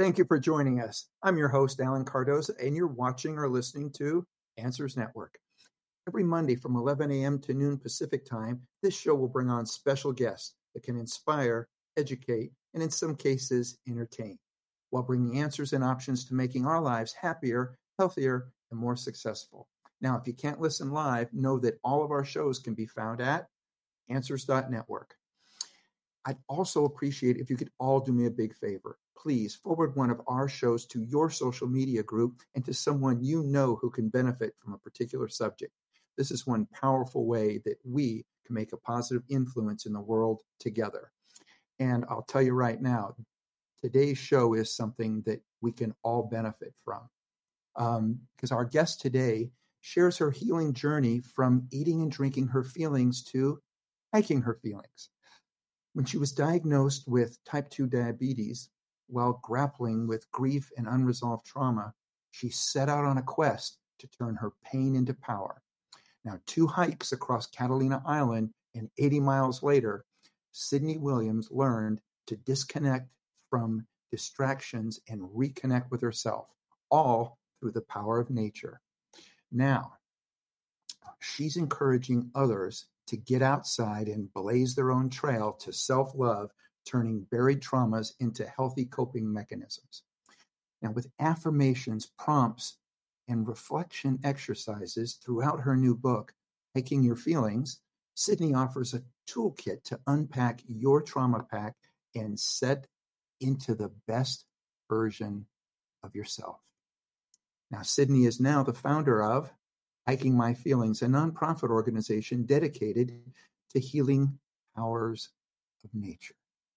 Thank you for joining us. I'm your host, Alan Cardoza, and you're watching or listening to Answers Network. Every Monday from 11 a.m. to noon Pacific time, this show will bring on special guests that can inspire, educate, and in some cases, entertain, while bringing answers and options to making our lives happier, healthier, and more successful. Now, if you can't listen live, know that all of our shows can be found at answers.network. I'd also appreciate if you could all do me a big favor. Please forward one of our shows to your social media group and to someone you know who can benefit from a particular subject. This is one powerful way that we can make a positive influence in the world together. And I'll tell you right now, today's show is something that we can all benefit from. Because our guest today shares her healing journey from eating and drinking her feelings to hiking her feelings. When she was diagnosed with type 2 diabetes, while grappling with grief and unresolved trauma, she set out on a quest to turn her pain into power. Now, 2 hikes across Catalina Island and 80 miles later, Sydney Williams learned to disconnect from distractions and reconnect with herself, all through the power of nature. Now, she's encouraging others to get outside and blaze their own trail to self-love, turning buried traumas into healthy coping mechanisms. Now, with affirmations, prompts, and reflection exercises throughout her new book, Hiking Your Feelings, Sydney offers a toolkit to unpack your trauma pack and set into the best version of yourself. Now, Sydney is now the founder of Hiking My Feelings, a nonprofit organization dedicated to healing powers of nature.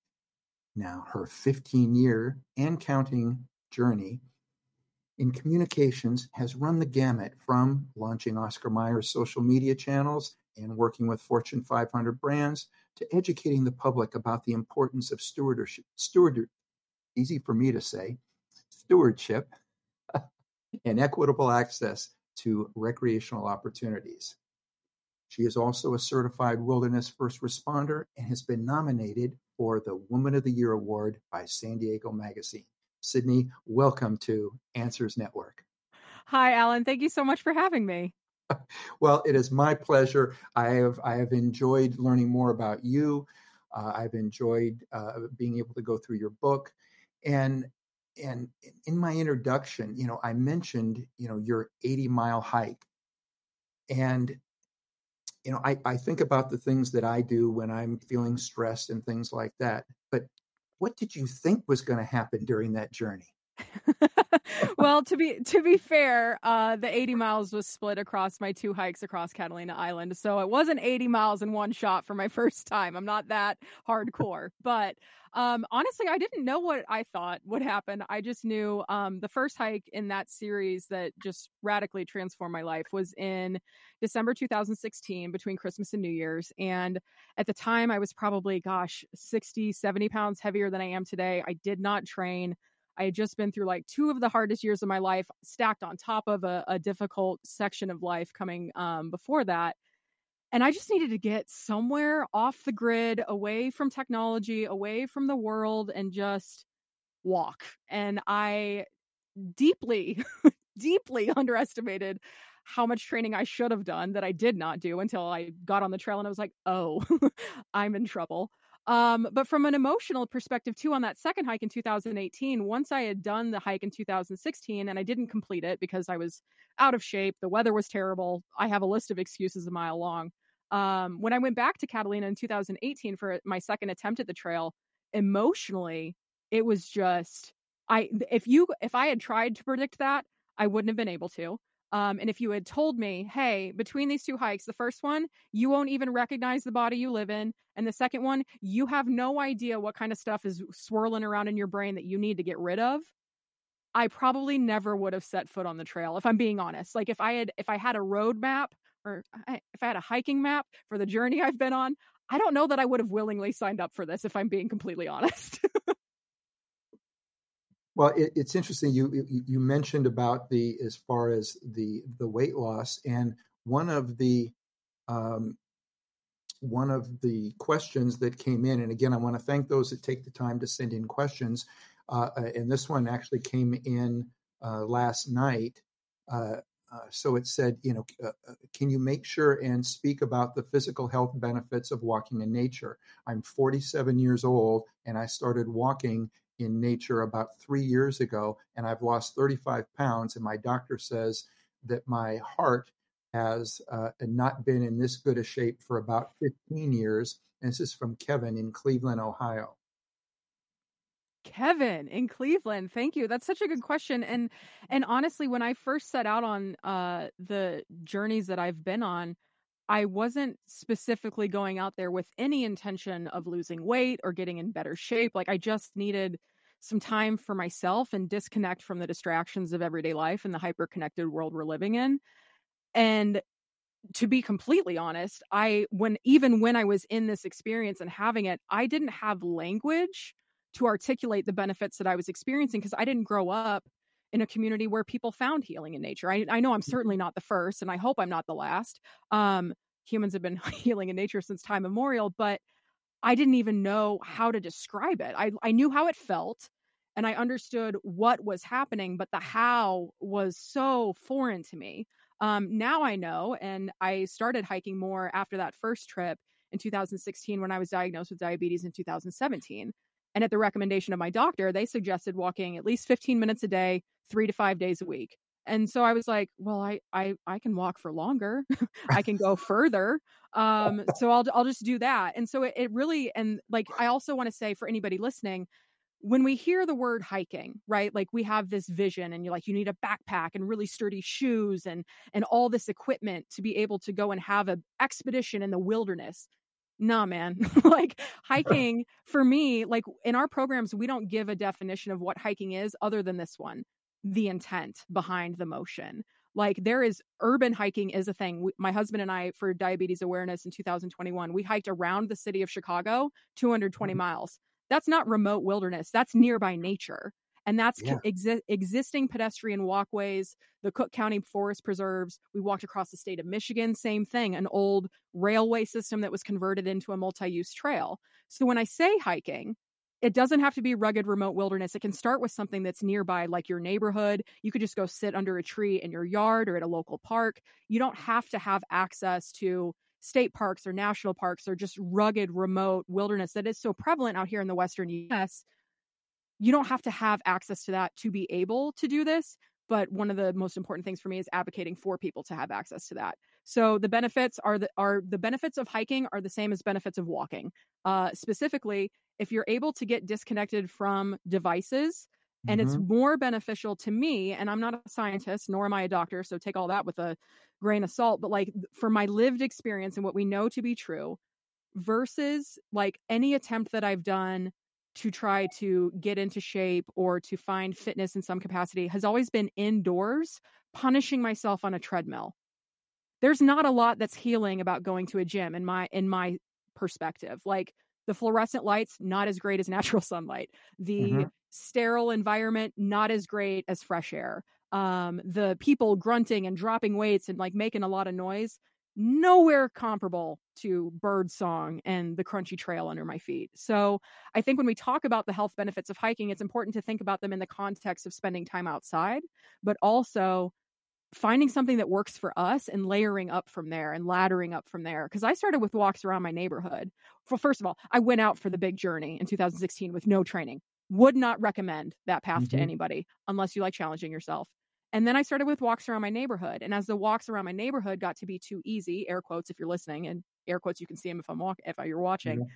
Now, her 15-year and counting journey in communications has run the gamut from launching Oscar Mayer's social media channels and working with Fortune 500 brands to educating the public about the importance of stewardship, easy for me to say, stewardship, and equitable access to recreational opportunities. She is also a certified wilderness first responder and has been nominated for the Woman of the Year Award by San Diego Magazine. Sydney, welcome to Answers Network. Hi, Alan. Thank you so much for having me. Well, it is my pleasure. I have enjoyed learning more about you. I've enjoyed being able to go through your book. And in my introduction, I mentioned, your 80-mile hike. And, I think about the things that I do when I'm feeling stressed and things like that. But what did you think was going to happen during that journey? Well, to be fair, the 80 miles was split across my 2 hikes across Catalina Island. So it wasn't 80 miles in one shot for my first time. I'm not that hardcore. But honestly, I didn't know what I thought would happen. I just knew the first hike in that series that just radically transformed my life was in December 2016 between Christmas and New Year's. And at the time, I was probably, 60, 70 pounds heavier than I am today. I did not train. I had just been through 2 of the hardest years of my life, stacked on top of a difficult section of life coming before that. And I just needed to get somewhere off the grid, away from technology, away from the world, and just walk. And I deeply, deeply underestimated how much training I should have done that I did not do until I got on the trail and I was like, oh, I'm in trouble. But from an emotional perspective too, on that second hike in 2018, once I had done the hike in 2016 and I didn't complete it because I was out of shape, the weather was terrible. I have a list of excuses a mile long. When I went back to Catalina in 2018 for my second attempt at the trail, emotionally, it was just, if I had tried to predict that, I wouldn't have been able to. And if you had told me, hey, between these 2 hikes, the first one, you won't even recognize the body you live in. And the second one, you have no idea what kind of stuff is swirling around in your brain that you need to get rid of. I probably never would have set foot on the trail, if I'm being honest. If I had a road map or if I had a hiking map for the journey I've been on, I don't know that I would have willingly signed up for this, if I'm being completely honest. Well, it's interesting. You mentioned about as far as the weight loss, and one of the questions that came in, and again, I want to thank those that take the time to send in questions. And this one actually came in last night. So it said, can you make sure and speak about the physical health benefits of walking in nature? I'm 47 years old and I started walking in nature about 3 years ago, and I've lost 35 pounds. And my doctor says that my heart has not been in this good a shape for about 15 years. And this is from Kevin in Cleveland, Ohio. Kevin in Cleveland. Thank you. That's such a good question. And honestly, when I first set out on the journeys that I've been on, I wasn't specifically going out there with any intention of losing weight or getting in better shape. Like, I just needed some time for myself and disconnect from the distractions of everyday life and the hyper-connected world we're living in. And to be completely honest, even when I was in this experience and having it, I didn't have language to articulate the benefits that I was experiencing because I didn't grow up in a community where people found healing in nature. I know I'm certainly not the first, and I hope I'm not the last. Humans have been healing in nature since time immemorial, but I didn't even know how to describe it. I knew how it felt and I understood what was happening, but the how was so foreign to me. Now I know, and I started hiking more after that first trip in 2016 when I was diagnosed with diabetes in 2017. And at the recommendation of my doctor, they suggested walking at least 15 minutes a day, 3 to 5 days a week. And so I was like, well, I can walk for longer. I can go further. So I'll just do that. And so it really, and like, I also want to say for anybody listening, when we hear the word hiking, right? Like, we have this vision and you're like, you need a backpack and really sturdy shoes and all this equipment to be able to go and have an expedition in the wilderness. Nah, man. Like, hiking for me, like in our programs, we don't give a definition of what hiking is other than this one, the intent behind the motion. Like, there is urban hiking is a thing. My husband and I, for diabetes awareness in 2021, we hiked around the city of Chicago, 220 miles. That's not remote wilderness. That's nearby nature. And that's existing pedestrian walkways, the Cook County Forest Preserves. We walked across the state of Michigan, same thing, an old railway system that was converted into a multi-use trail. So when I say hiking, it doesn't have to be rugged remote wilderness. It can start with something that's nearby, like your neighborhood. You could just go sit under a tree in your yard or at a local park. You don't have to have access to state parks or national parks or just rugged remote wilderness that is so prevalent out here in the Western US. You don't have to have access to that to be able to do this. But one of the most important things for me is advocating for people to have access to that. So the benefits are the benefits of hiking are the same as benefits of walking. Specifically, if you're able to get disconnected from devices, and it's more beneficial to me, and I'm not a scientist, nor am I a doctor, so take all that with a grain of salt, but like, for my lived experience and what we know to be true, versus like any attempt that I've done to try to get into shape or to find fitness in some capacity, has always been indoors, punishing myself on a treadmill. There's not a lot that's healing about going to a gym in my perspective. Like, the fluorescent lights, not as great as natural sunlight. The sterile environment, not as great as fresh air. The people grunting and dropping weights and like making a lot of noise, nowhere comparable to bird song and the crunchy trail under my feet. So I think when we talk about the health benefits of hiking, it's important to think about them in the context of spending time outside, but also finding something that works for us and layering up from there and laddering up from there. Because I started with walks around my neighborhood. Well, first of all, I went out for the big journey in 2016 with no training. Would not recommend that path to anybody unless you like challenging yourself. And then I started with walks around my neighborhood. And as the walks around my neighborhood got to be too easy, air quotes if you're listening, and air quotes you can see them if you're watching,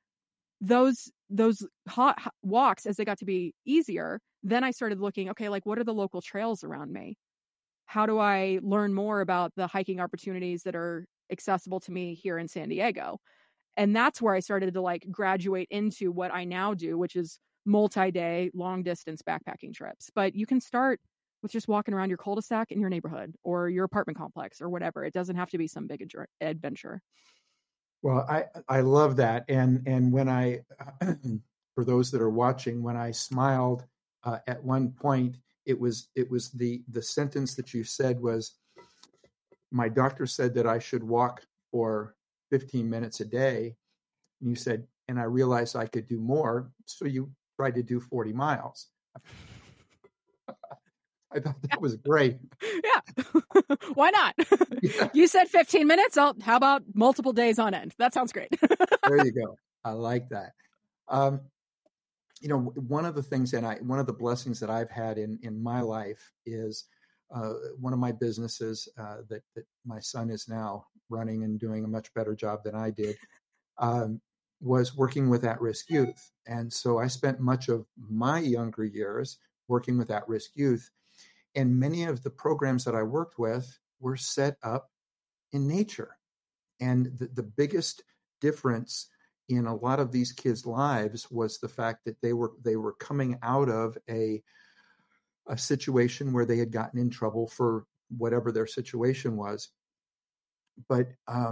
those hot walks, as they got to be easier, then I started looking, okay, like, what are the local trails around me? How do I learn more about the hiking opportunities that are accessible to me here in San Diego? And that's where I started to like graduate into what I now do, which is multi-day, long distance backpacking trips. But you can start with just walking around your cul-de-sac in your neighborhood or your apartment complex or whatever. It doesn't have to be some big adventure. Well, I love that. And when I, for those that are watching, when I smiled at one point, it was the sentence that you said was, my doctor said that I should walk for 15 minutes a day. And you said, and I realized I could do more. So you tried to do 40 miles. I thought that was great. Yeah. Why not? Yeah. You said 15 minutes. How about multiple days on end? That sounds great. There you go. I like that. One of the things, one of the blessings that I've had in my life is one of my businesses that my son is now running and doing a much better job than I did, was working with at-risk youth. And so I spent much of my younger years working with at-risk youth. And many of the programs that I worked with were set up in nature. And the biggest difference in a lot of these kids' lives was the fact that they were coming out of a situation where they had gotten in trouble for whatever their situation was. But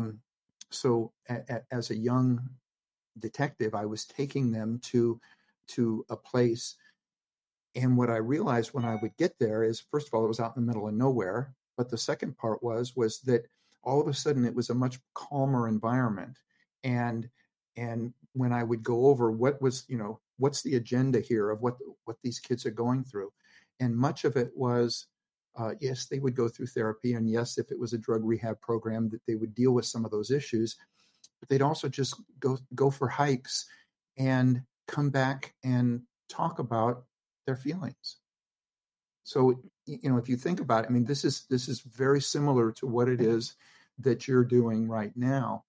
so as a young detective, I was taking them to a place. And what I realized when I would get there is, first of all, it was out in the middle of nowhere. But the second part was that all of a sudden it was a much calmer environment. And when I would go over what's the agenda here of what these kids are going through, and much of it was, yes, they would go through therapy, and yes, if it was a drug rehab program, that they would deal with some of those issues, but they'd also just go for hikes and come back and talk about their feelings. So, if you think about it, I mean, this is very similar to what it is that you're doing right now.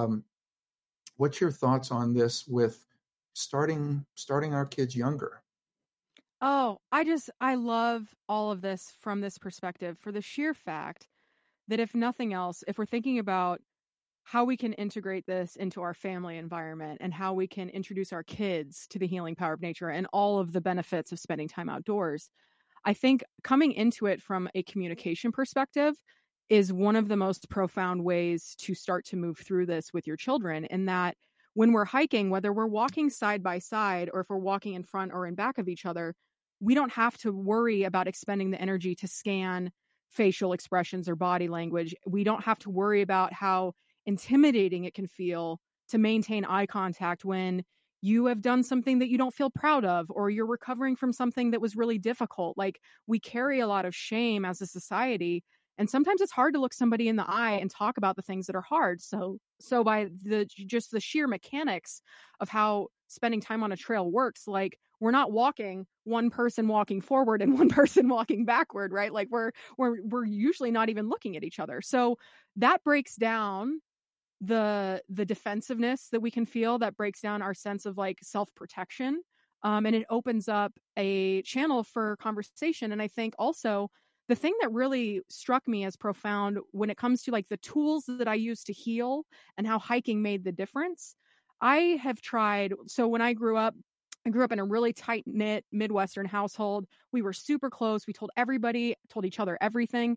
What's your thoughts on this with starting our kids younger? Oh, I love all of this from this perspective for the sheer fact that if nothing else, if we're thinking about how we can integrate this into our family environment and how we can introduce our kids to the healing power of nature and all of the benefits of spending time outdoors, I think coming into it from a communication perspective is one of the most profound ways to start to move through this with your children. In that when we're hiking, whether we're walking side by side or if we're walking in front or in back of each other, we don't have to worry about expending the energy to scan facial expressions or body language. We don't have to worry about how intimidating it can feel to maintain eye contact when you have done something that you don't feel proud of, or you're recovering from something that was really difficult. Like, we carry a lot of shame as a society, and sometimes it's hard to look somebody in the eye and talk about the things that are hard. So by the sheer mechanics of how spending time on a trail works, like, we're not walking one person walking forward and one person walking backward, right? Like, we're usually not even looking at each other. So that breaks down the defensiveness that we can feel, that breaks down our sense of like self-protection, and it opens up a channel for conversation. And I think also the thing that really struck me as profound when it comes to like the tools that I use to heal and how hiking made the difference, I have tried. So when I grew up in a really tight-knit Midwestern household. We were super close. We told each other everything.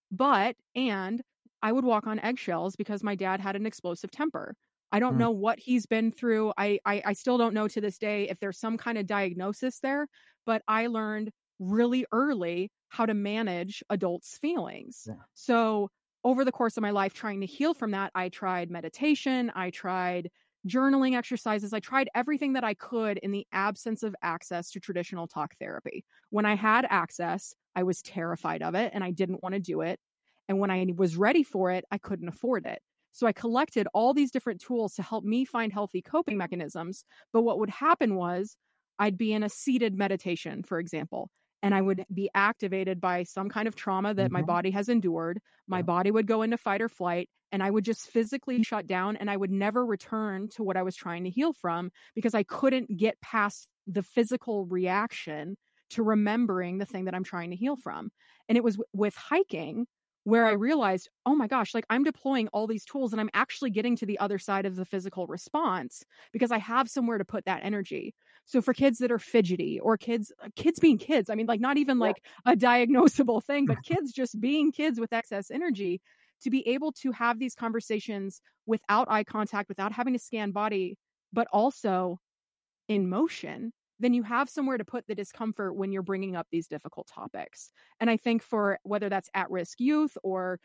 And I would walk on eggshells because my dad had an explosive temper. I don't know what he's been through. I still don't know to this day if there's some kind of diagnosis there, but I learned really early how to manage adults' feelings. Yeah. So over the course of my life, trying to heal from that, I tried meditation, I tried journaling exercises, I tried everything that I could in the absence of access to traditional talk therapy. When I had access, I was terrified of it and I didn't want to do it. And when I was ready for it, I couldn't afford it. So I collected all these different tools to help me find healthy coping mechanisms. But what would happen was I'd be in a seated meditation, for example, and I would be activated by some kind of trauma that my body has endured. My body would go into fight or flight, and I would just physically shut down, and I would never return to what I was trying to heal from because I couldn't get past the physical reaction to remembering the thing that I'm trying to heal from. And it was with hiking where I realized, oh my gosh, like, I'm deploying all these tools and I'm actually getting to the other side of the physical response because I have somewhere to put that energy. So for kids that are fidgety, or kids being kids, I mean, like, not even like a diagnosable thing, but kids just being kids with excess energy, to be able to have these conversations without eye contact, without having to scan body, but also in motion, then you have somewhere to put the discomfort when you're bringing up these difficult topics. And I think for whether that's at-risk youth or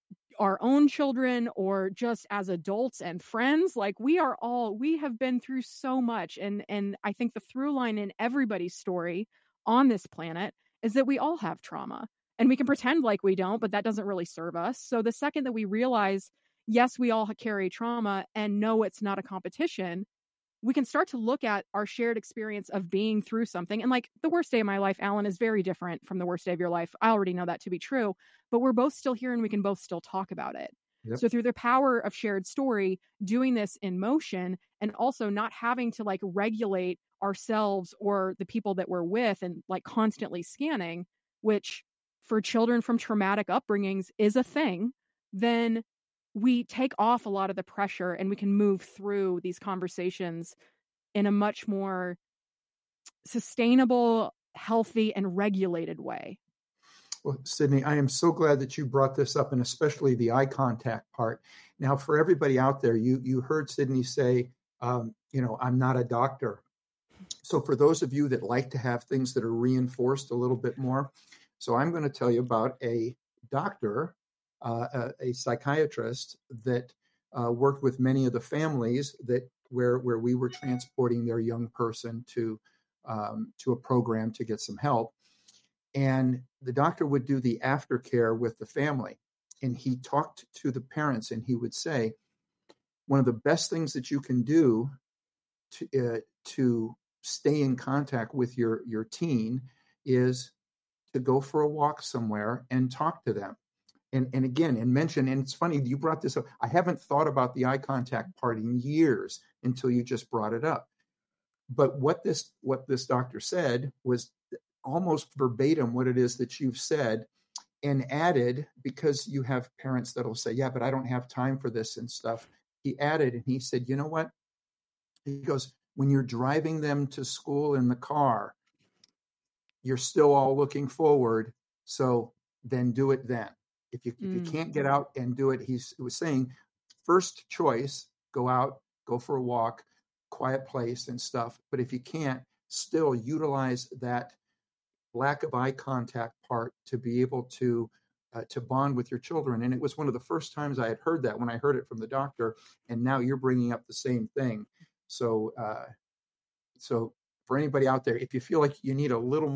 our own children or just as adults and friends, like we have been through so much. And I think the through line in everybody's story on this planet is that we all have trauma, and we can pretend like we don't, but that doesn't really serve us. So the second that we realize, yes, we all carry trauma, and no, it's not a competition, we can start to look at our shared experience of being through something. And like the worst day of my life, Alan, is very different from the worst day of your life. I already know that to be true, but we're both still here and we can both still talk about it. Yep. So through the power of shared story, doing this in motion, and also not having to like regulate ourselves or the people that we're with and like constantly scanning, which for children from traumatic upbringings is a thing, then we take off a lot of the pressure and we can move through these conversations in a much more sustainable, healthy, and regulated way. Well, Sydney, I am so glad that you brought this up, and especially the eye contact part. Now, for everybody out there, you heard Sydney say, I'm not a doctor. So for those of you that like to have things that are reinforced a little bit more, so I'm going to tell you about a doctor, a psychiatrist that worked with many of the families where we were transporting their young person to a program to get some help. And the doctor would do the aftercare with the family. And he talked to the parents, and he would say, one of the best things that you can do to stay in contact with your teen is to go for a walk somewhere and talk to them. And again, and mention, and it's funny, you brought this up. I haven't thought about the eye contact part in years until you just brought it up. But what this doctor said was almost verbatim what it is that you've said, and added, because you have parents that'll say, yeah, but I don't have time for this and stuff. He added, and he said, you know what? He goes, when you're driving them to school in the car, you're still all looking forward. So then do it then. If you can't get out and do it, he was saying, first choice, go out, go for a walk, quiet place and stuff. But if you can't, still utilize that lack of eye contact part to be able to bond with your children. And it was one of the first times I had heard that, when I heard it from the doctor. And now you're bringing up the same thing. So for anybody out there, if you feel like you need a little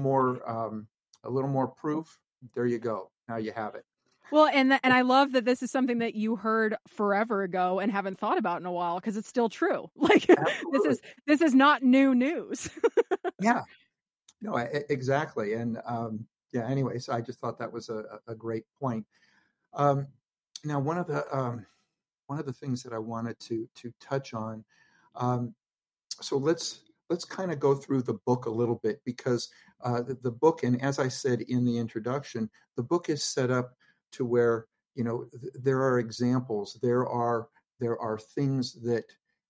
more proof, there you go. Now you have it. Well, and I love that this is something that you heard forever ago and haven't thought about in a while, because it's still true. Like this is not new news. Yeah, no, exactly. And anyways, I just thought that was a great point. Now, one of the things that I wanted to touch on. So let's kind of go through the book a little bit, because the book, and as I said in the introduction, the book is set up to where, there are examples, there are things that,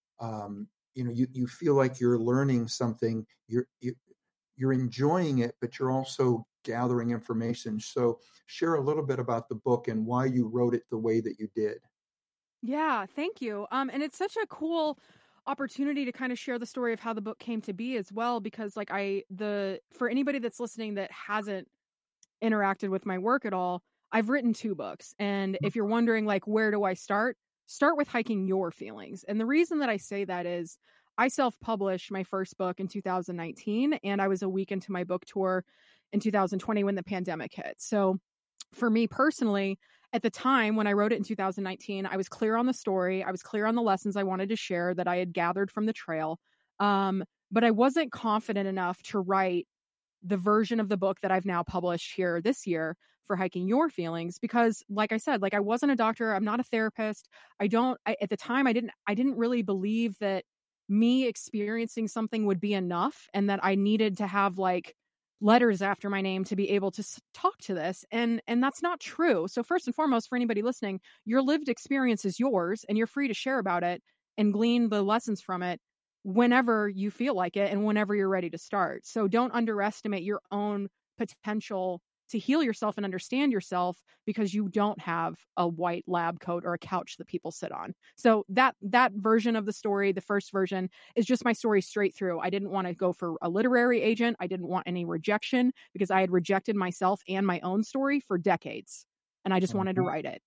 you feel like you're learning something, you're enjoying it, but you're also gathering information. So share a little bit about the book and why you wrote it the way that you did. Yeah, thank you. And it's such a cool opportunity to kind of share the story of how the book came to be as well, because for anybody that's listening that hasn't interacted with my work at all, I've written 2 books. And if you're wondering, like, where do I start with Hiking Your Feelings. And the reason that I say that is I self-published my first book in 2019, and I was a week into my book tour in 2020 when the pandemic hit. So for me personally, at the time when I wrote it in 2019, I was clear on the story. I was clear on the lessons I wanted to share that I had gathered from the trail. But I wasn't confident enough to write the version of the book that I've now published here this year for Hiking Your Feelings, because like I said, like I wasn't a doctor. I'm not a therapist. At the time, I didn't really believe that me experiencing something would be enough, and that I needed to have like letters after my name to be able to talk to this. And that's not true. So first and foremost, for anybody listening, your lived experience is yours, and you're free to share about it and glean the lessons from it whenever you feel like it and whenever you're ready to start. So don't underestimate your own potential to heal yourself and understand yourself because you don't have a white lab coat or a couch that people sit on. So that version of the story, the first version, is just my story straight through. I didn't want to go for a literary agent. I didn't want any rejection because I had rejected myself and my own story for decades. And I just wanted to write it.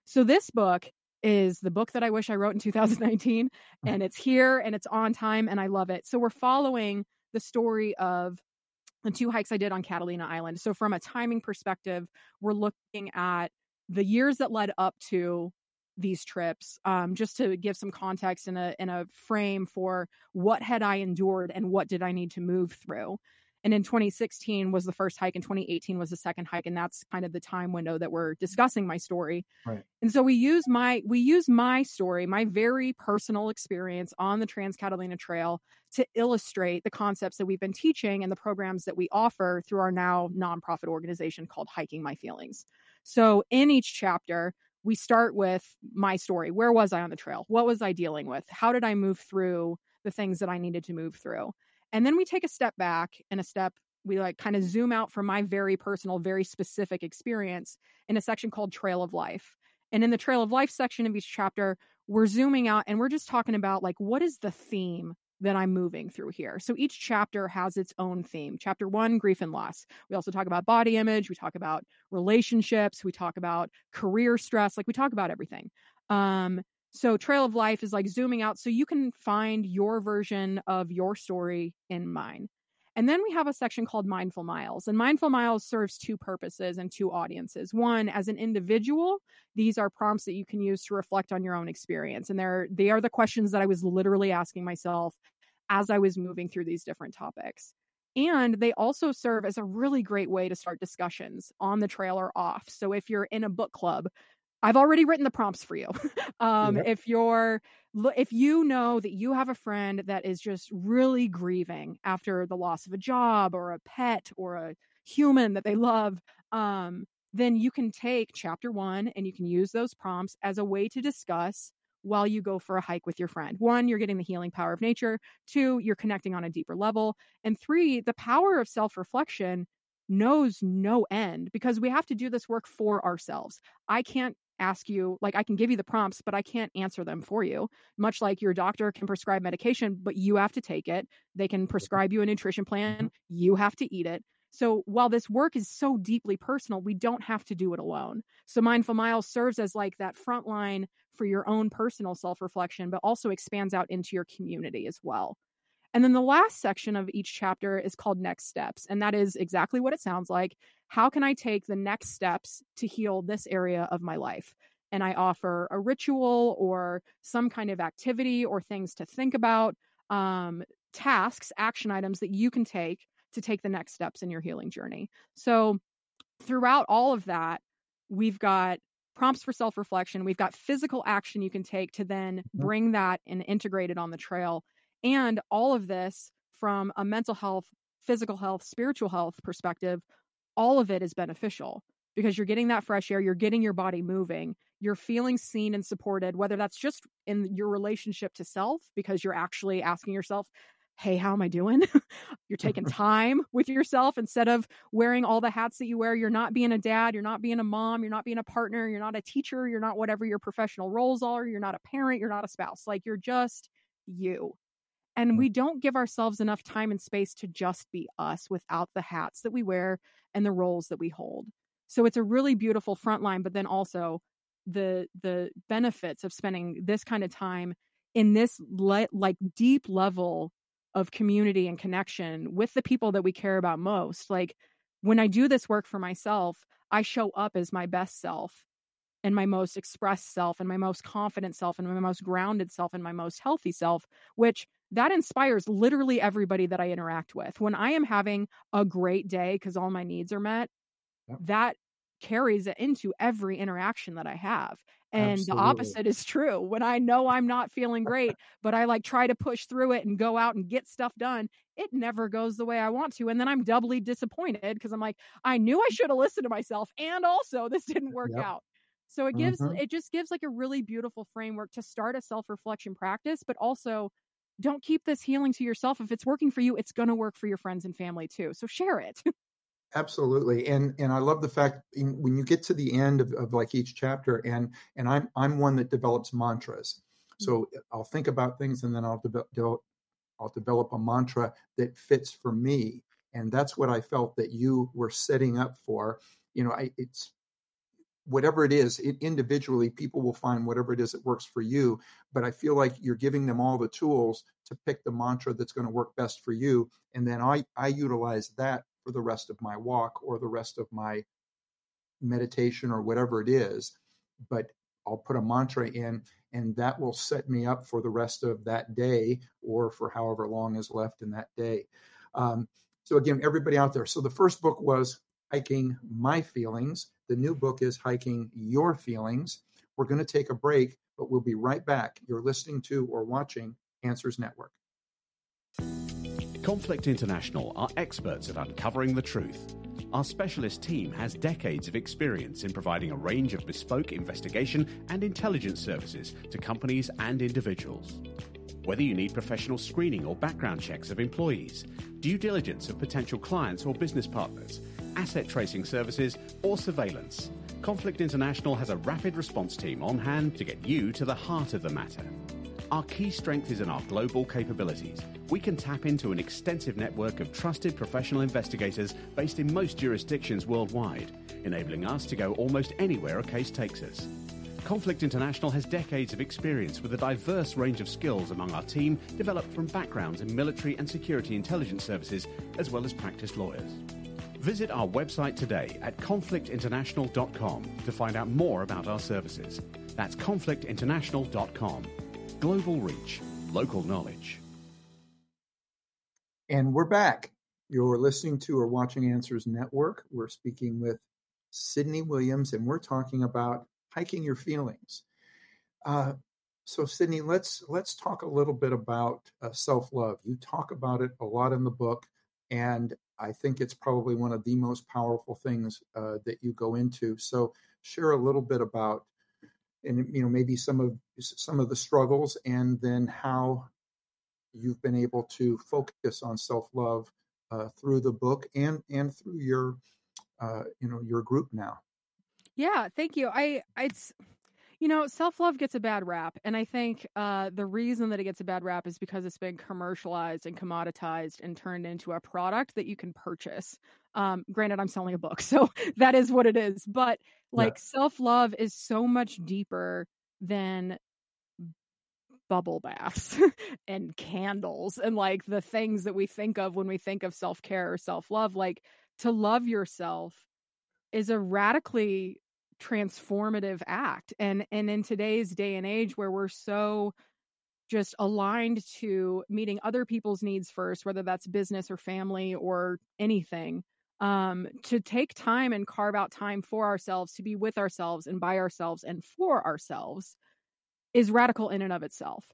So this book is the book that I wish I wrote in 2019, and it's here and it's on time and I love it. So we're following the story of the 2 hikes I did on Catalina Island. So from a timing perspective, we're looking at the years that led up to these trips, just to give some context and a frame for what had I endured and what did I need to move through. And in 2016 was the first hike, and 2018 was the second hike, and that's kind of the time window that we're discussing my story. Right. And so we use my story, my very personal experience on the Trans-Catalina Trail to illustrate the concepts that we've been teaching and the programs that we offer through our now nonprofit organization called Hiking My Feelings. So in each chapter, we start with my story. Where was I on the trail? What was I dealing with? How did I move through the things that I needed to move through? And then we take a step back and we like kind of zoom out from my very personal, very specific experience in a section called Trail of Life. And in the Trail of Life section of each chapter, we're zooming out and we're just talking about like, what is the theme that I'm moving through here? So each chapter has its own theme. Chapter 1, grief and loss. We also talk about body image. We talk about relationships. We talk about career stress. Like we talk about everything. So Trail of Life is like zooming out so you can find your version of your story in mine. And then we have a section called Mindful Miles. And Mindful Miles serves 2 purposes and 2 audiences. One, as an individual, these are prompts that you can use to reflect on your own experience. And they are the questions that I was literally asking myself as I was moving through these different topics. And they also serve as a really great way to start discussions on the trail or off. So if you're in a book club, I've already written the prompts for you. Yep. If you know that you have a friend that is just really grieving after the loss of a job or a pet or a human that they love, then you can take chapter 1 and you can use those prompts as a way to discuss while you go for a hike with your friend. 1, you're getting the healing power of nature. 2, you're connecting on a deeper level. And 3, the power of self-reflection knows no end because we have to do this work for ourselves. I can't ask you, like I can give you the prompts, but I can't answer them for you. Much like your doctor can prescribe medication, but you have to take it. They can prescribe you a nutrition plan. You have to eat it. So while this work is so deeply personal, we don't have to do it alone. So Mindful Miles serves as like that front line for your own personal self-reflection, but also expands out into your community as well. And then the last section of each chapter is called Next Steps. And that is exactly what it sounds like. How can I take the next steps to heal this area of my life? And I offer a ritual or some kind of activity or things to think about, tasks, action items that you can take to take the next steps in your healing journey. So throughout all of that, we've got prompts for self-reflection. We've got physical action you can take to then bring that and integrate it on the trail. And all of this from a mental health, physical health, spiritual health perspective, all of it is beneficial because you're getting that fresh air, you're getting your body moving, you're feeling seen and supported, whether that's just in your relationship to self, because you're actually asking yourself, hey, how am I doing? You're taking time with yourself instead of wearing all the hats that you wear. You're not being a dad. You're not being a mom. You're not being a partner. You're not a teacher. You're not whatever your professional roles are. You're not a parent. You're not a spouse. Like you're just you. And we don't give ourselves enough time and space to just be us without the hats that we wear and the roles that we hold. So it's a really beautiful front line, but then also the benefits of spending this kind of time in this like deep level of community and connection with the people that we care about most. Like when I do this work for myself, I show up as my best self and my most expressed self and my most confident self and my most grounded self and my most healthy self, which that inspires literally everybody that I interact with. When I am having a great day because all my needs are met, that carries it into every interaction that I have. And Absolutely. the opposite is true. When I know I'm not feeling great, but I like try to push through it and go out and get stuff done, it never goes the way I want to. And then I'm doubly disappointed because I'm like, I knew I should have listened to myself. And also this didn't work out. So it just gives like a really beautiful framework to start a self-reflection practice, but also don't keep this healing to yourself. If it's working for you, it's going to work for your friends and family too. So share it. Absolutely. And I love the fact when you get to the end of like each chapter, and I'm one that develops mantras. So I'll think about things and then I'll develop a mantra that fits for me. And that's what I felt that you were setting up for. You know, it's whatever it is, individually, people will find whatever it is that works for you. But I feel like you're giving them all the tools to pick the mantra that's going to work best for you. And then I utilize that for the rest of my walk or the rest of my meditation or whatever it is. But I'll put a mantra in, and that will set me up for the rest of that day or for however long is left in that day. So again, everybody out there. So the first book was Hiking My Feelings. The new book is Hiking Your Feelings. We're going to take a break, but we'll be right back. You're listening to or watching Answers Network. Conflict International are experts at uncovering the truth. Our specialist team has decades of experience in providing a range of bespoke investigation and intelligence services to companies and individuals. Whether you need professional screening or background checks of employees, due diligence of potential clients or business partners, asset tracing services, or surveillance, Conflict International has a rapid response team on hand to get you to the heart of the matter. Our key strength is in our global capabilities. We can tap into an extensive network of trusted professional investigators based in most jurisdictions worldwide, enabling us to go almost anywhere a case takes us. Conflict International has decades of experience with a diverse range of skills among our team, developed from backgrounds in military and security intelligence services, as well as practiced lawyers. Visit our website today at conflictinternational.com to find out more about our services. That's conflictinternational.com. Global reach, local knowledge. And we're back. You're listening to or watching Answers Network. We're speaking with Sydney Williams, and we're talking about hiking your feelings. So Sydney, let's talk a little bit about self-love. You talk about it a lot in the book, and I think it's probably one of the most powerful things that you go into. So share a little bit about, and maybe some of the struggles, and then how you've been able to focus on self-love through the book and through your group now. Yeah, thank you. Self-love gets a bad rap. And I think the reason that it gets a bad rap is because it's been commercialized and commoditized and turned into a product that you can purchase. Granted, I'm selling a book, so that is what it is. But self-love is so much deeper than bubble baths and candles and like the things that we think of when we think of self-care or self-love. Like, to love yourself is a radically transformative act. And in today's day and age where we're so just aligned to meeting other people's needs first, whether that's business or family or anything, to take time and carve out time for ourselves, to be with ourselves and by ourselves and for ourselves, is radical in and of itself.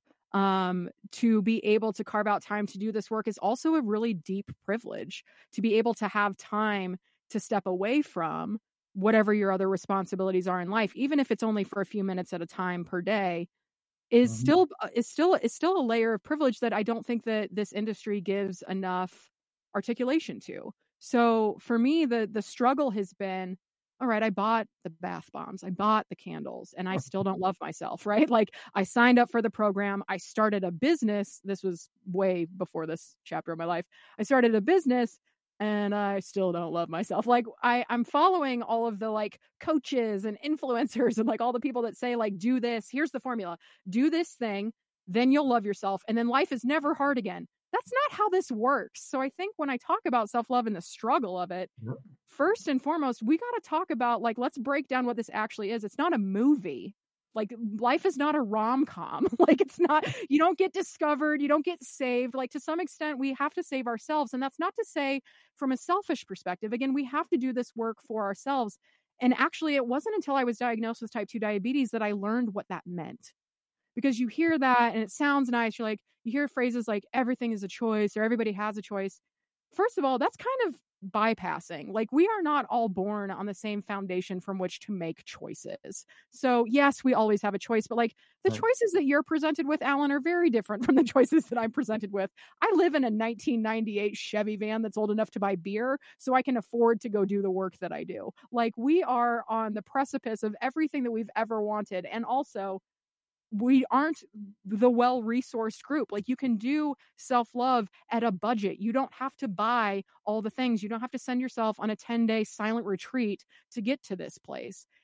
To be able to carve out time to do this work is also a really deep privilege. To be able to have time to step away from whatever your other responsibilities are in life, even if it's only for a few minutes at a time per day, is still a layer of privilege that I don't think that this industry gives enough articulation to. So for me, the struggle has been, all right, I bought the bath bombs, I bought the candles, and I still don't love myself, right? Like, I signed up for the program, I started a business. This was way before this chapter of my life. I started a business, and I still don't love myself. Like, I'm following all of the like coaches and influencers and like all the people that say like, do this, here's the formula, do this thing, then you'll love yourself, and then life is never hard again. That's not how this works. So I think when I talk about self-love and the struggle of it, first and foremost, we got to talk about, like, let's break down what this actually is. It's not a movie. Like, life is not a rom-com. Like, it's not, you don't get discovered, you don't get saved. Like, to some extent, we have to save ourselves. And that's not to say from a selfish perspective. Again, we have to do this work for ourselves. And actually, it wasn't until I was diagnosed with type 2 diabetes that I learned what that meant. Because you hear that and it sounds nice. You're like, you hear phrases like everything is a choice or everybody has a choice. First of all, that's kind of bypassing. Like, we are not all born on the same foundation from which to make choices. So yes, we always have a choice, but like the choices that you're presented with, Alan, are very different from the choices that I'm presented with. I live in a 1998 Chevy van that's old enough to buy beer, so I can afford to go do the work that I do. Like, we are on the precipice of everything that we've ever wanted. And also, we aren't the well-resourced group. Like, you can do self-love at a budget. You don't have to buy all the things. You don't have to send yourself on a 10-day silent retreat to get to this place.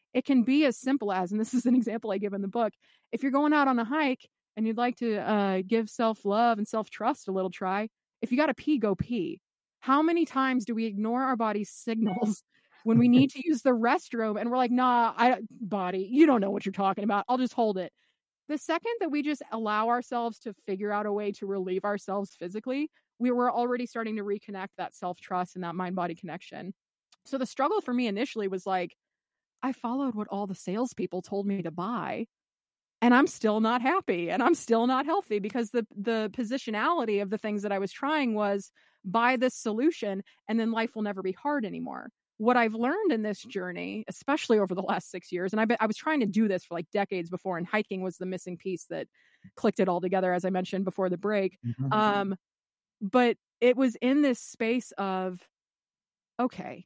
It can be as simple as, and this is an example I give in the book, if you're going out on a hike and you'd like to give self-love and self-trust a little try, if you got to pee, go pee. How many times do we ignore our body's signals when we need to use the restroom and we're like, nah, body, you don't know what you're talking about. I'll just hold it. The second that we just allow ourselves to figure out a way to relieve ourselves physically, we were already starting to reconnect that self-trust and that mind-body connection. So the struggle for me initially was like, I followed what all the salespeople told me to buy, and I'm still not happy and I'm still not healthy because the positionality of the things that I was trying was buy this solution and then life will never be hard anymore. What I've learned in this journey, especially over the last 6 years, and I was trying to do this for like decades before, and hiking was the missing piece that clicked it all together, as I mentioned before the break. Mm-hmm. But it was in this space of, okay,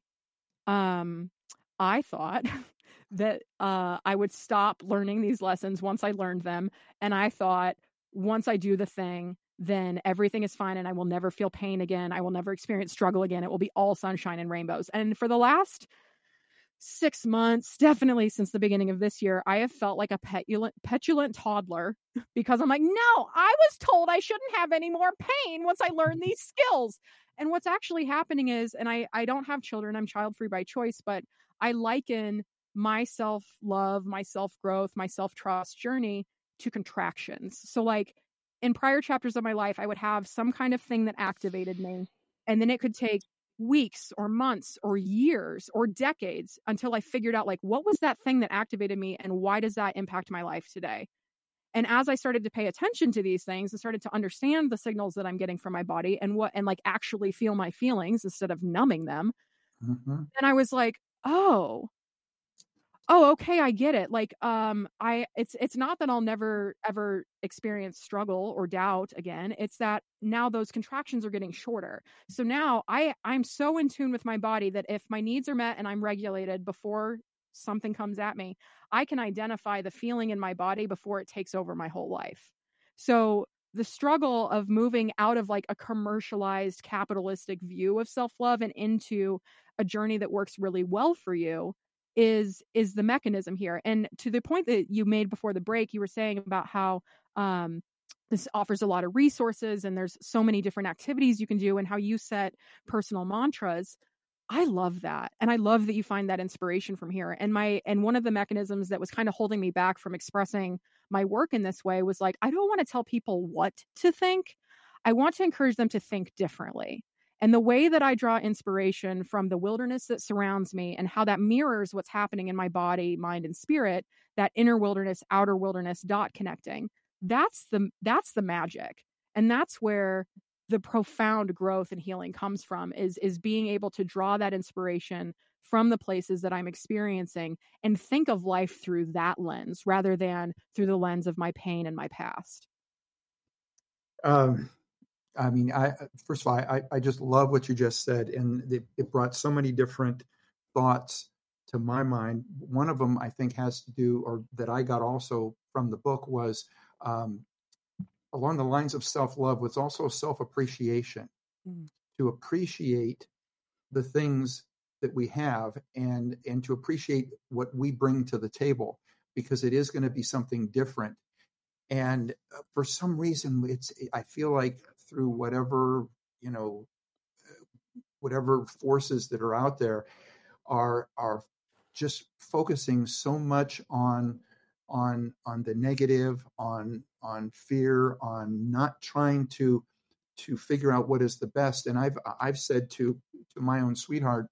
I thought that I would stop learning these lessons once I learned them. And I thought once I do the thing, then everything is fine and I will never feel pain again. I will never experience struggle again. It will be all sunshine and rainbows. And for the last 6 months, definitely since the beginning of this year, I have felt like a petulant toddler because I'm like, no, I was told I shouldn't have any more pain once I learned these skills. And what's actually happening is, and I don't have children, I'm child-free by choice, but I liken my self-love, my self-growth, my self-trust journey to contractions. So like in prior chapters of my life, I would have some kind of thing that activated me, and then it could take weeks or months or years or decades until I figured out like, what was that thing that activated me and why does that impact my life today? And as I started to pay attention to these things and started to understand the signals that I'm getting from my body and like actually feel my feelings instead of numbing them, then I was like, oh, okay, I get it. Like, it's not that I'll never ever experience struggle or doubt again. It's that now those contractions are getting shorter. So now I'm so in tune with my body that if my needs are met and I'm regulated before something comes at me, I can identify the feeling in my body before it takes over my whole life. So the struggle of moving out of like a commercialized capitalistic view of self-love and into a journey that works really well for you is the mechanism here. And to the point that you made before the break, you were saying about how this offers a lot of resources and there's so many different activities you can do and how you set personal mantras. I love that. And I love that you find that inspiration from here. And one of the mechanisms that was kind of holding me back from expressing my work in this way was like, I don't want to tell people what to think. I want to encourage them to think differently. And the way that I draw inspiration from the wilderness that surrounds me and how that mirrors what's happening in my body, mind, and spirit, that inner wilderness, outer wilderness dot connecting, that's the magic. And that's where the profound growth and healing comes from, is being able to draw that inspiration from the places that I'm experiencing and think of life through that lens rather than through the lens of my pain and my past. I mean, first of all, I just love what you just said, and it brought so many different thoughts to my mind. One of them, I think, has to do, or that I got also from the book, was along the lines of self-love, was also self-appreciation. To appreciate the things that we have and to appreciate what we bring to the table, because it is going to be something different. And for some reason, I feel like through whatever forces that are out there are just focusing so much on the negative, on fear, on not trying to figure out what is the best. And I've said to my own sweetheart,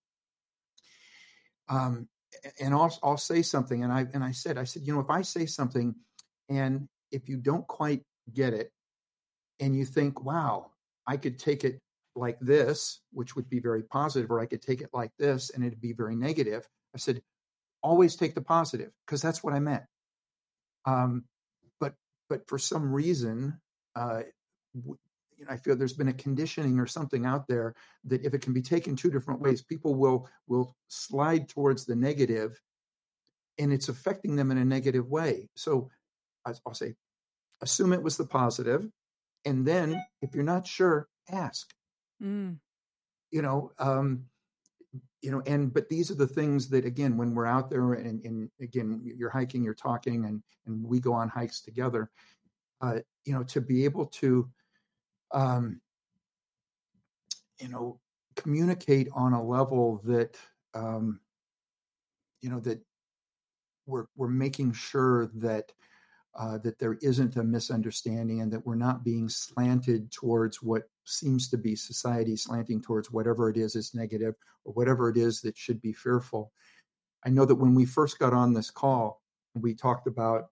and I'll say something, and I said, if I say something, and if you don't quite get it, and you think, wow, I could take it like this, which would be very positive, or I could take it like this, and it'd be very negative. I said, always take the positive, because that's what I meant. But for some reason, I feel there's been a conditioning or something out there that if it can be taken two different ways, people will slide towards the negative, and it's affecting them in a negative way. So I'll say, assume it was the positive, and then if you're not sure, ask. but these are the things that, again, when we're out there and again, you're hiking, you're talking, and we go on hikes together, to be able to, communicate on a level that, that we're making sure that there isn't a misunderstanding, and that we're not being slanted towards what seems to be society slanting towards whatever it is negative, or whatever it is that should be fearful. I know that when we first got on this call, we talked about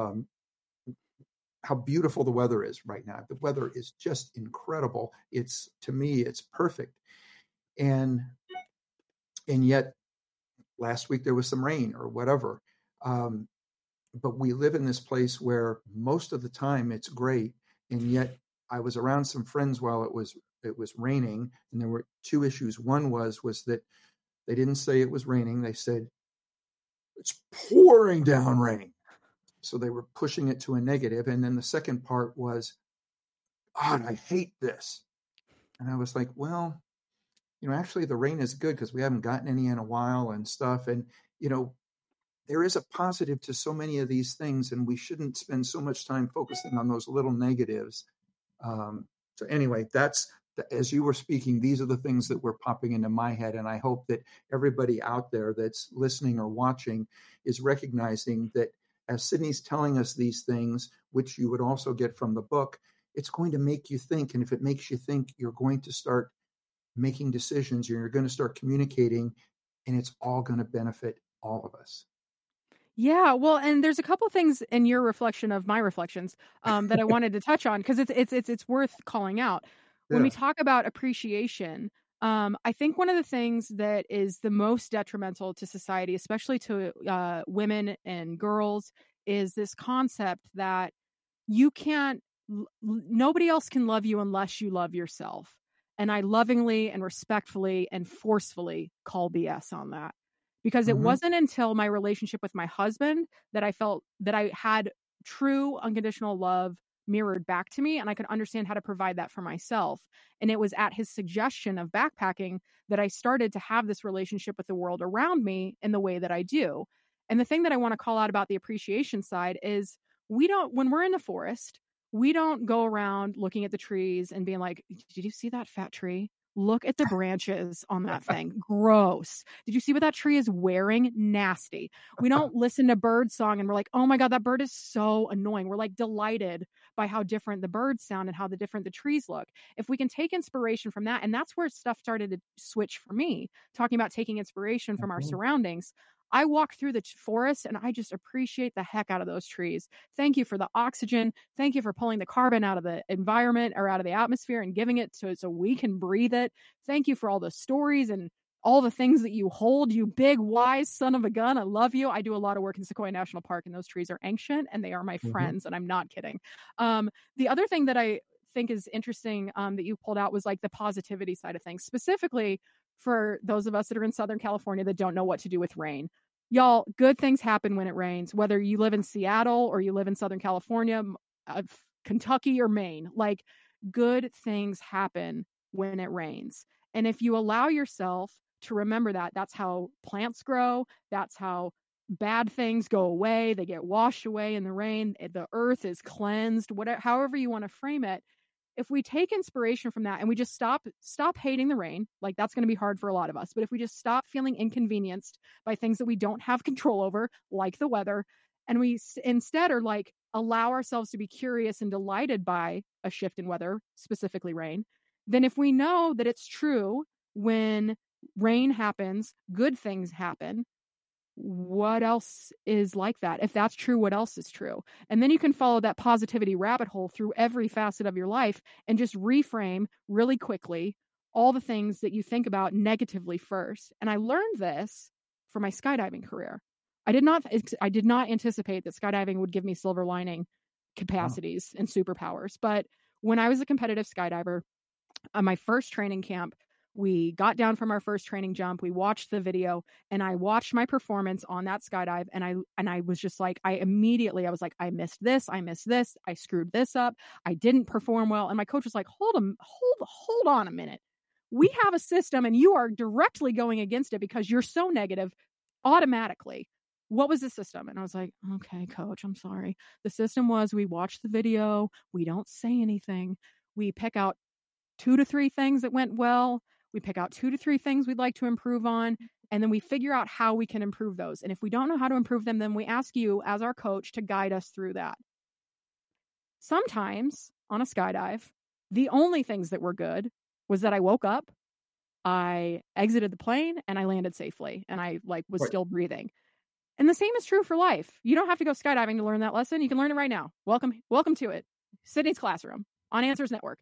how beautiful the weather is right now. The weather is just incredible. To me, it's perfect. And yet last week there was some rain or whatever. But we live in this place where most of the time it's great. And yet I was around some friends while it was raining, and there were two issues. One was that they didn't say it was raining. They said it's pouring down rain. So they were pushing it to a negative. And then the second part was, God, I hate this. And I was like, well, actually the rain is good because we haven't gotten any in a while and stuff. And, there is a positive to so many of these things, and we shouldn't spend so much time focusing on those little negatives. So anyway, as you were speaking, these are the things that were popping into my head. And I hope that everybody out there that's listening or watching is recognizing that as Sydney's telling us these things, which you would also get from the book, it's going to make you think. And if it makes you think, you're going to start making decisions, you're going to start communicating, and it's all going to benefit all of us. Yeah, well, and there's a couple things in your reflection of my reflections that I wanted to touch on, because it's worth calling out. When we talk about appreciation, I think one of the things that is the most detrimental to society, especially to women and girls, is this concept that nobody else can love you unless you love yourself. And I lovingly and respectfully and forcefully call BS on that. Because it wasn't until my relationship with my husband that I felt that I had true unconditional love mirrored back to me, and I could understand how to provide that for myself. And it was at his suggestion of backpacking that I started to have this relationship with the world around me in the way that I do. And the thing that I want to call out about the appreciation side is when we're in the forest, we don't go around looking at the trees and being like, did you see that fat tree? Look at the branches on that thing. Gross. Did you see what that tree is wearing? Nasty. We don't listen to bird song and we're like, oh my God, that bird is so annoying. We're like delighted by how different the birds sound and how different the trees look. If we can take inspiration from that, and that's where stuff started to switch for me, talking about taking inspiration from our surroundings. I walk through the forest and I just appreciate the heck out of those trees. Thank you for the oxygen. Thank you for pulling the carbon out of the environment or out of the atmosphere and giving it so we can breathe it. Thank you for all the stories and all the things that you hold, you big, wise son of a gun. I love you. I do a lot of work in Sequoia National Park, and those trees are ancient and they are my friends, and I'm not kidding. The other thing that I think is interesting that you pulled out was like the positivity side of things, specifically for those of us that are in Southern California that don't know what to do with rain. Y'all, good things happen when it rains, whether you live in Seattle or you live in Southern California, Kentucky or Maine. Like, good things happen when it rains. And if you allow yourself to remember that, that's how plants grow. That's how bad things go away. They get washed away in the rain. The earth is cleansed, whatever, however you want to frame it. If we take inspiration from that and we just stop hating the rain, like that's going to be hard for a lot of us. But if we just stop feeling inconvenienced by things that we don't have control over, like the weather, and we instead are like allow ourselves to be curious and delighted by a shift in weather, specifically rain, then if we know that it's true when rain happens, good things happen, what else is like that? If that's true, what else is true? And then you can follow that positivity rabbit hole through every facet of your life and just reframe really quickly all the things that you think about negatively first. And I learned this for my skydiving career. I did not anticipate that skydiving would give me silver lining capacities and superpowers. But when I was a competitive skydiver, on my first training camp, we got down from our first training jump. We watched the video and I watched my performance on that skydive. And I was just like, I was like, I missed this. I screwed this up. I didn't perform well. And my coach was like, hold on a minute. we have a system and you are directly going against it because you're so negative automatically. What was the system? And I was like, okay, coach, I'm sorry. The system was we watch the video. We don't say anything. We pick out 2 to 3 things that went well. We pick out 2 to 3 things we'd like to improve on. And then we figure out how we can improve those. And if we don't know how to improve them, then we ask you as our coach to guide us through that. Sometimes on a skydive, the only things that were good was that I woke up, I exited the plane, and I landed safely. And I was still breathing. And the same is true for life. You don't have to go skydiving to learn that lesson. You can learn it right now. Welcome to it. Sydney's Classroom on Answers Network.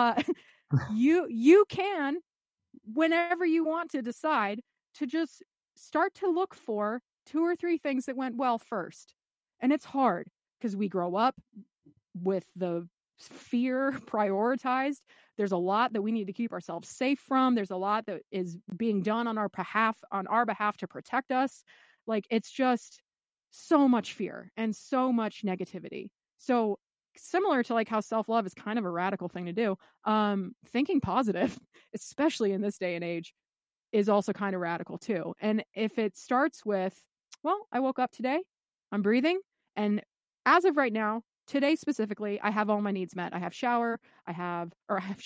You can, whenever you want to, decide to just start to look for 2 or 3 things that went well first. And it's hard because we grow up with the fear prioritized. There's a lot that we need to keep ourselves safe from. There's a lot that is being done on our behalf to protect us. It's just so much fear and so much negativity. So similar to how self-love is kind of a radical thing to do, thinking positive, especially in this day and age, is also kind of radical too. And if it starts with, well, I woke up today, I'm breathing, and as of right now, today specifically, I have all my needs met. I have a shelter, I have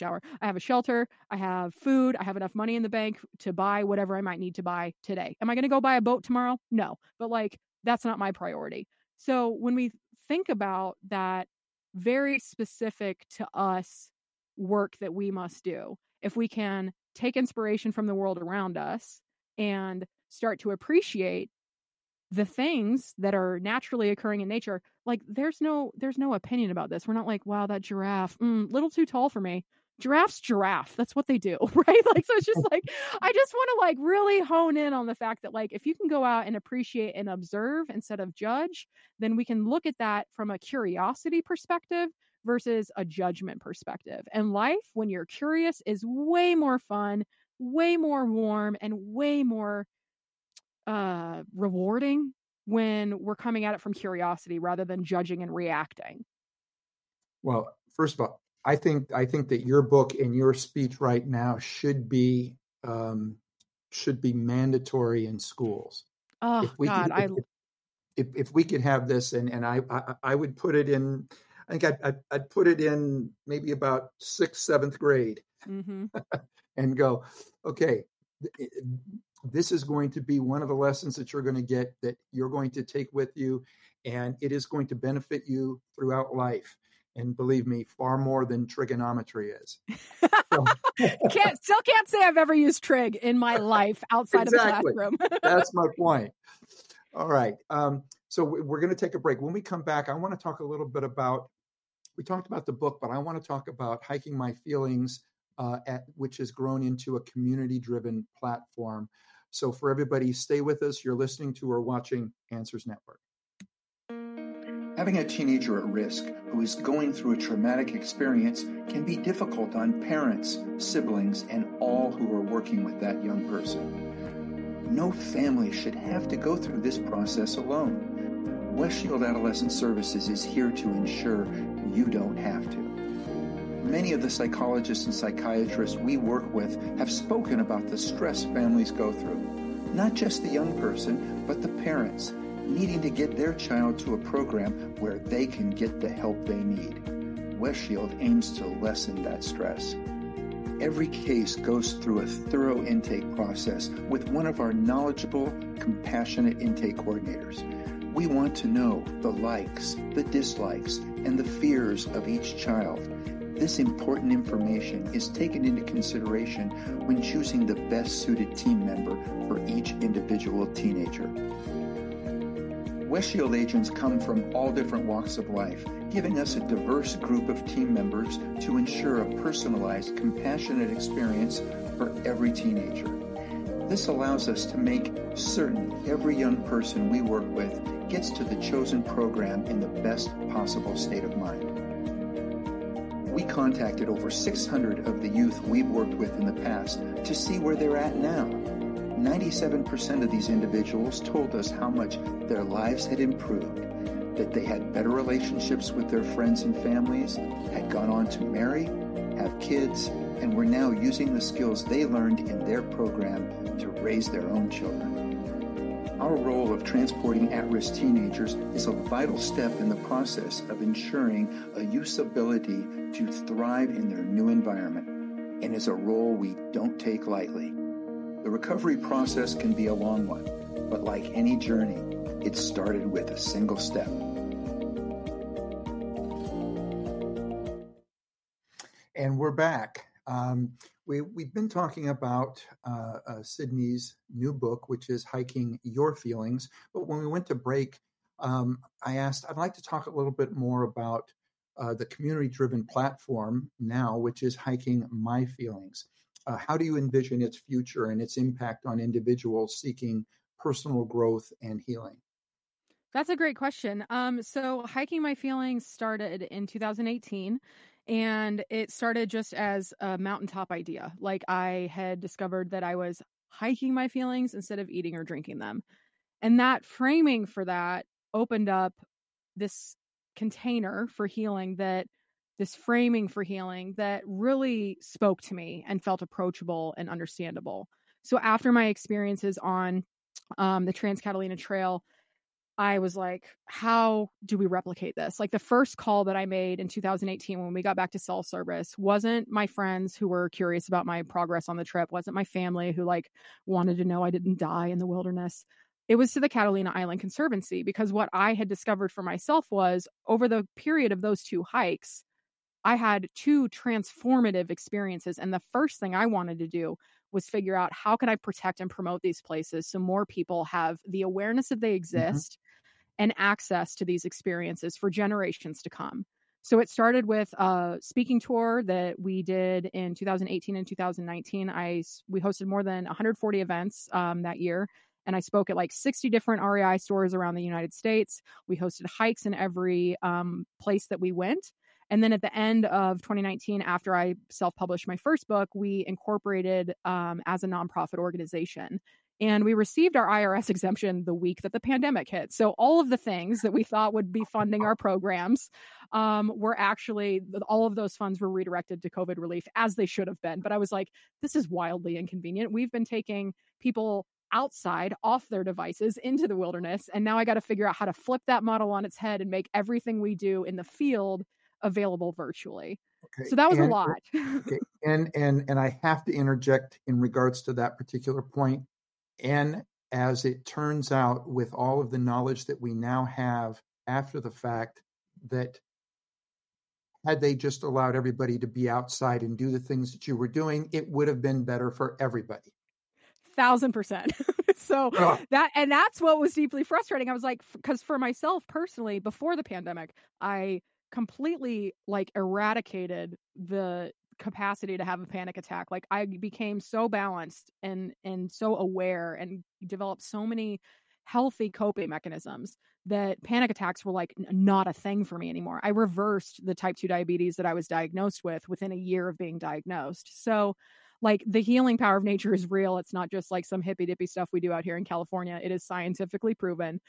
I have food, I have enough money in the bank to buy whatever I might need to buy today. Am I going to go buy a boat tomorrow? No, but that's not my priority. So when we think about that very specific to us work that we must do, if we can take inspiration from the world around us and start to appreciate the things that are naturally occurring in nature, there's no opinion about this. We're not wow, that giraffe, little too tall for me. Giraffes giraffe. That's what they do, right? So it's just I just want to really hone in on the fact that if you can go out and appreciate and observe instead of judge, then we can look at that from a curiosity perspective versus a judgment perspective. And life, when you're curious, is way more fun, way more warm, and way more rewarding when we're coming at it from curiosity rather than judging and reacting. Well, first of all, I think that your book and your speech right now should be mandatory in schools. Oh God, if we could have this, and I would put it in. I think I'd put it in maybe about 6th, 7th grade, and go, okay, this is going to be one of the lessons that you're going to get, that you're going to take with you, and it is going to benefit you throughout life. And believe me, far more than trigonometry is. So, still can't say I've ever used trig in my life outside of the classroom. That's my point. All right. So we're going to take a break. When we come back, I want to talk a little bit about, we talked about the book, but I want to talk about Hiking My Feelings, which has grown into a community-driven platform. So for everybody, stay with us. You're listening to or watching Answers Network. Having a teenager at risk who is going through a traumatic experience can be difficult on parents, siblings, and all who are working with that young person. No family should have to go through this process alone. West Shield Adolescent Services is here to ensure you don't have to. Many of the psychologists and psychiatrists we work with have spoken about the stress families go through. Not just the young person, but the parents, needing to get their child to a program where they can get the help they need. West Shield aims to lessen that stress. Every case goes through a thorough intake process with one of our knowledgeable, compassionate intake coordinators. We want to know the likes, the dislikes, and the fears of each child. This important information is taken into consideration when choosing the best suited team member for each individual teenager. West Shield agents come from all different walks of life, giving us a diverse group of team members to ensure a personalized, compassionate experience for every teenager. This allows us to make certain every young person we work with gets to the chosen program in the best possible state of mind. We contacted over 600 of the youth we've worked with in the past to see where they're at now. 97% of these individuals told us how much their lives had improved, that they had better relationships with their friends and families, had gone on to marry, have kids, and were now using the skills they learned in their program to raise their own children. Our role of transporting at-risk teenagers is a vital step in the process of ensuring a youth's ability to thrive in their new environment, and is a role we don't take lightly. The recovery process can be a long one, but like any journey, it started with a single step. And we're back. We've been talking about Sydney's new book, which is Hiking Your Feelings. But when we went to break, I asked, I'd like to talk a little bit more about the community-driven platform now, which is Hiking My Feelings. How do you envision its future and its impact on individuals seeking personal growth and healing? That's a great question. So Hiking My Feelings started in 2018. And it started just as a mountaintop idea. Like, I had discovered that I was hiking my feelings instead of eating or drinking them. And that framing for that opened up this container for healing, this framing for healing that really spoke to me and felt approachable and understandable. So after my experiences on the Trans-Catalina Trail, I was like, how do we replicate this? Like, the first call that I made in 2018 when we got back to cell service wasn't my friends who were curious about my progress on the trip, wasn't my family who wanted to know I didn't die in the wilderness. It was to the Catalina Island Conservancy, because what I had discovered for myself was, over the period of those two hikes, I had two transformative experiences. And the first thing I wanted to do was figure out, how can I protect and promote these places so more people have the awareness that they exist and access to these experiences for generations to come. So it started with a speaking tour that we did in 2018 and 2019. We hosted more than 140 events that year. And I spoke at 60 different REI stores around the United States. We hosted hikes in every place that we went. And then at the end of 2019, after I self-published my first book, we incorporated as a nonprofit organization. And we received our IRS exemption the week that the pandemic hit. So all of the things that we thought would be funding our programs were actually, all of those funds were redirected to COVID relief, as they should have been. But I was like, this is wildly inconvenient. We've been taking people outside off their devices into the wilderness. And now I got to figure out how to flip that model on its head and make everything we do in the field available virtually. Okay. So that was a lot. Okay. And I have to interject in regards to that particular point. And as it turns out, with all of the knowledge that we now have after the fact, that had they just allowed everybody to be outside and do the things that you were doing, it would have been better for everybody. 1,000%. So that's what was deeply frustrating. I was like, because for myself personally, before the pandemic, I completely eradicated the capacity to have a panic attack. I became so balanced and so aware and developed so many healthy coping mechanisms that panic attacks were not a thing for me anymore. I reversed the type 2 diabetes that I was diagnosed with within a year of being diagnosed. So the healing power of nature is real. It's not just some hippy dippy stuff we do out here in California. It is scientifically proven.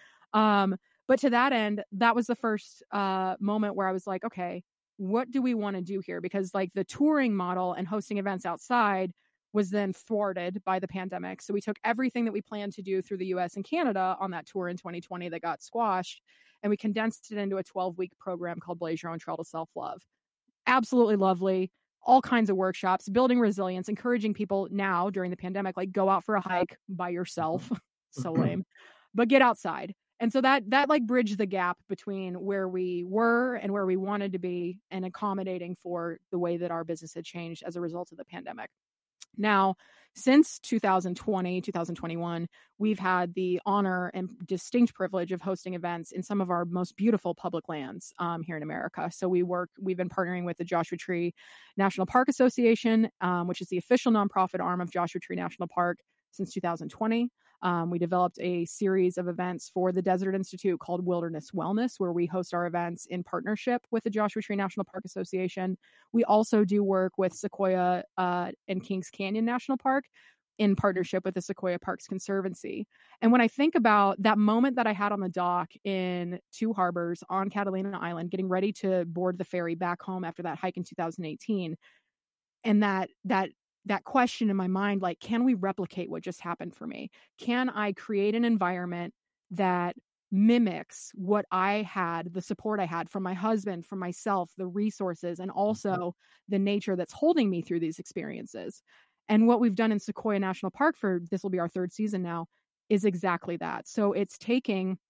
But to that end, that was the first moment where I was like, okay, what do we want to do here? Because the touring model and hosting events outside was then thwarted by the pandemic. So we took everything that we planned to do through the US and Canada on that tour in 2020 that got squashed, and we condensed it into a 12-week program called Blaze Your Own Trail to Self-Love. Absolutely lovely. All kinds of workshops, building resilience, encouraging people now during the pandemic, go out for a hike by yourself. So lame. But get outside. And so that bridged the gap between where we were and where we wanted to be, and accommodating for the way that our business had changed as a result of the pandemic. Now, since 2020, 2021, we've had the honor and distinct privilege of hosting events in some of our most beautiful public lands here in America. So we've been partnering with the Joshua Tree National Park Association, which is the official nonprofit arm of Joshua Tree National Park, since 2020. We developed a series of events for the Desert Institute called Wilderness Wellness, where we host our events in partnership with the Joshua Tree National Park Association. We also do work with Sequoia and Kings Canyon National Park in partnership with the Sequoia Parks Conservancy. And when I think about that moment that I had on the dock in Two Harbors on Catalina Island, getting ready to board the ferry back home after that hike in 2018, And that question in my mind, like, can we replicate what just happened for me? Can I create an environment that mimics what I had, the support I had from my husband, from myself, the resources, and also the nature that's holding me through these experiences? And what we've done in Sequoia National Park this will be our 3rd season now, is exactly that. So it's taking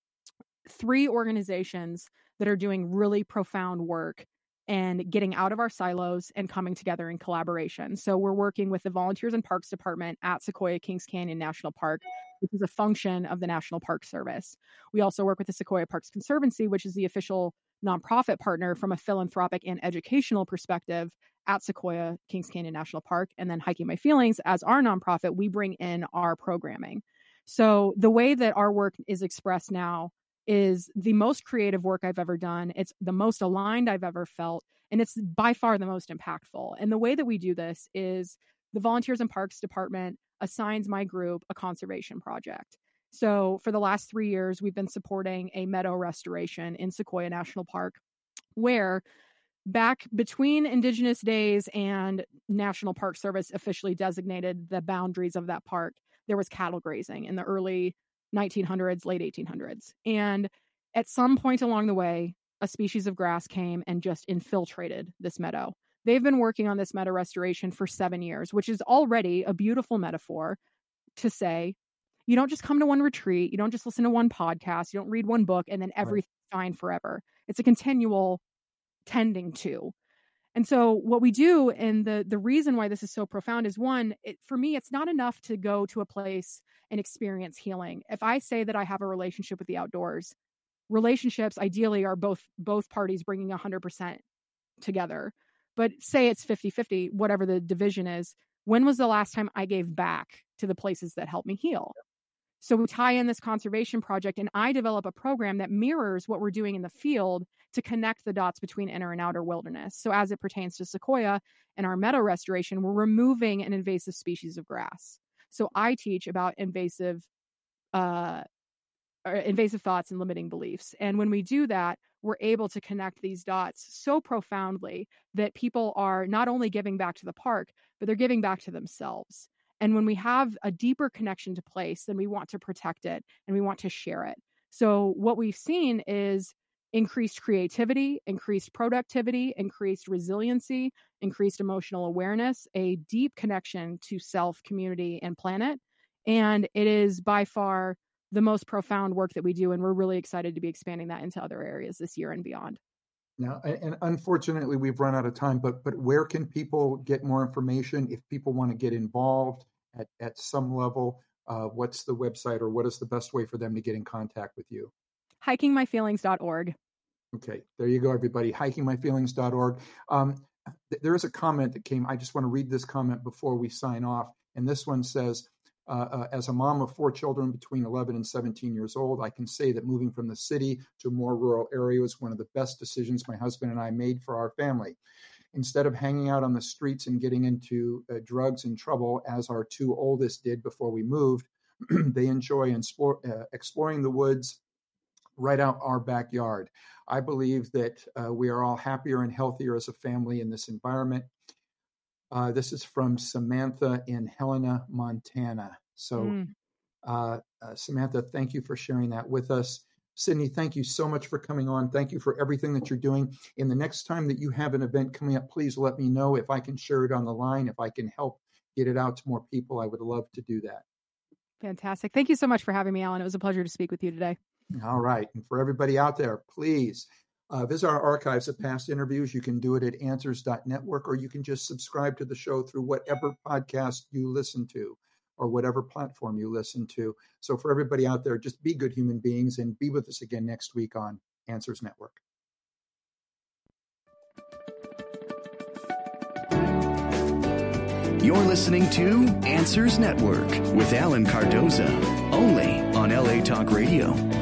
3 organizations that are doing really profound work and getting out of our silos and coming together in collaboration. So we're working with the Volunteers and Parks Department at Sequoia Kings Canyon National Park, which is a function of the National Park Service. We also work with the Sequoia Parks Conservancy, which is the official nonprofit partner from a philanthropic and educational perspective at Sequoia Kings Canyon National Park. And then Hiking My Feelings, as our nonprofit, we bring in our programming. So the way that our work is expressed now is the most creative work I've ever done. It's the most aligned I've ever felt, and it's by far the most impactful. And the way that we do this is the Volunteers and Parks Department assigns my group a conservation project. So for the last 3 years, we've been supporting a meadow restoration in Sequoia National Park, where back between Indigenous days and National Park Service officially designated the boundaries of that park, there was cattle grazing in the early 1900s, late 1800s. And at some point along the way, a species of grass came and just infiltrated this meadow. They've been working on this meadow restoration for 7 years, which is already a beautiful metaphor to say, you don't just come to one retreat, you don't just listen to one podcast, you don't read one book, and then everything's fine forever. It's a continual tending to. And so what we do, and the reason why this is so profound is, one, for me, it's not enough to go to a place and experience healing. If I say that I have a relationship with the outdoors, relationships ideally are both parties bringing 100% together. But say it's 50-50, whatever the division is, when was the last time I gave back to the places that helped me heal? So we tie in this conservation project, and I develop a program that mirrors what we're doing in the field to connect the dots between inner and outer wilderness. So as it pertains to Sequoia and our meadow restoration, we're removing an invasive species of grass. So I teach about invasive thoughts and limiting beliefs. And when we do that, we're able to connect these dots so profoundly that people are not only giving back to the park, but they're giving back to themselves. And when we have a deeper connection to place, then we want to protect it and we want to share it. So what we've seen is increased creativity, increased productivity, increased resiliency, increased emotional awareness, a deep connection to self, community, and planet. And it is by far the most profound work that we do. And we're really excited to be expanding that into other areas this year and beyond. Now, and unfortunately, we've run out of time, but where can people get more information if people want to get involved at some level? What's the website, or what is the best way for them to get in contact with you? HikingMyFeelings.org. Okay, there you go, everybody. HikingMyFeelings.org. There is a comment that came. I just want to read this comment before we sign off. And this one says, as a mom of 4 children between 11 and 17 years old, I can say that moving from the city to a more rural area was one of the best decisions my husband and I made for our family. Instead of hanging out on the streets and getting into drugs and trouble, as our 2 oldest did before we moved, they enjoy exploring the woods right out our backyard. I believe that we are all happier and healthier as a family in this environment. This is from Samantha in Helena, Montana. So, Samantha, thank you for sharing that with us. Sydney, thank you so much for coming on. Thank you for everything that you're doing. In the next time that you have an event coming up, please let me know if I can share it on the line. If I can help get it out to more people, I would love to do that. Fantastic. Thank you so much for having me, Alan. It was a pleasure to speak with you today. All right. And for everybody out there, please visit our archives of past interviews. You can do it at answers.network, or you can just subscribe to the show through whatever podcast you listen to or whatever platform you listen to. So for everybody out there, just be good human beings and be with us again next week on Answers Network. You're listening to Answers Network with Alan Cardoza, only on LA Talk Radio.